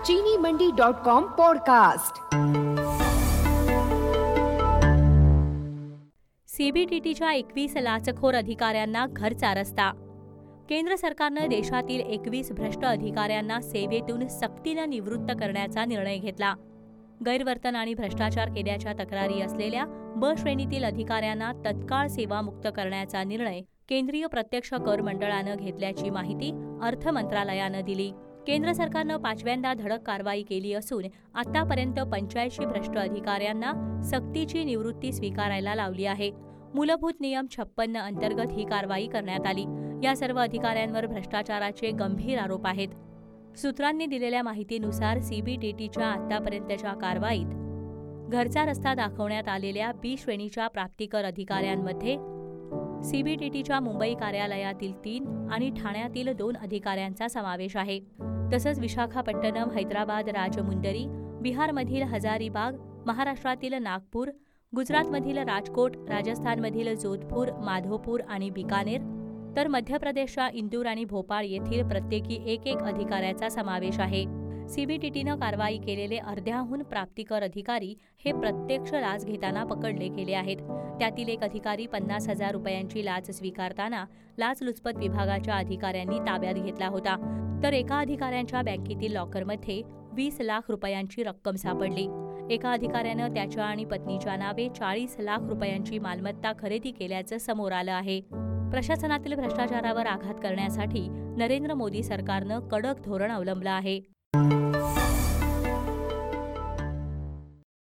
चीनीमंडी.com podcast. सीबीडीटीच्या 21 लाचखोर अधिकाऱ्यांना घरचा रस्ता। केंद्र सरकारनं देशातील 21 भ्रष्ट अधिकाऱ्यांना सेवेतून सक्तीनं निवृत्त करण्याचा निर्णय घेतला। गैरवर्तन आणि भ्रष्टाचार केल्याच्या तक्रारी असलेल्या ब श्रेणीतील अधिकाऱ्यांना तत्काळ सेवामुक्त करण्याचा निर्णय केंद्रीय प्रत्यक्ष कर मंडळानं घेतल्याची माहिती अर्थ मंत्रालयानं दिली। केंद्र सरकारनं 5व्यांदा धडक कारवाई केली असून आतापर्यंत 85 भ्रष्ट अधिकाऱ्यांना सक्तीची निवृत्ती स्वीकारायला लावली आहे। मूलभूत नियम 56 अंतर्गत ही कारवाई करण्यात आली। या सर्व अधिकाऱ्यांवर भ्रष्टाचाराचे गंभीर आरोप आहेत। सूत्रांनी दिलेल्या माहितीनुसार सीबीडीटीच्या आतापर्यंतच्या कारवाईत घरचा रस्ता दाखवण्यात आलेल्या बी श्रेणीच्या प्राप्तिकर अधिकाऱ्यांमध्ये सीबीडीटीच्या मुंबई कार्यालयातील 3 आणि ठाण्यातील 2 अधिकाऱ्यांचा समावेश आहे। तसंच विशाखापट्टणम, हैदराबाद, राजमुंदरी, बिहारमधील हजारीबाग, महाराष्ट्रातील नागपूर, गुजरातमधील राजकोट, राजस्थानमधील जोधपूर, माधोपूर आणि बिकानेर, तर मध्य प्रदेशच्या इंदूर आणि भोपाळ येथील प्रत्येकी एक अधिकाऱ्याचा समावेश आहे। सीबीडीटीनं कारवाई केलेले अर्ध्याहून प्राप्तिकर अधिकारी हे प्रत्यक्ष लाच घेताना पकडले गेले आहेत। त्यातील एक अधिकारी 50,000 रुपयांची लाच स्वीकारताना लाचलुचपत विभागाच्या अधिकाऱ्यांनी ताब्यात घेतला होता, तर एका अधिकाऱ्यांच्या बँकेतील लॉकरमध्ये 20 लाख रुपयांची रक्कम सापडली। एका अधिकाऱ्यानं त्याच्या आणि पत्नीच्या नावे 40 लाख रुपयांची मालमत्ता खरेदी केल्याचं समोर आलं आहे। प्रशासनातील भ्रष्टाचारावर आघात करण्यासाठी नरेंद्र मोदी सरकारनं कडक धोरण अवलंबलं आहे।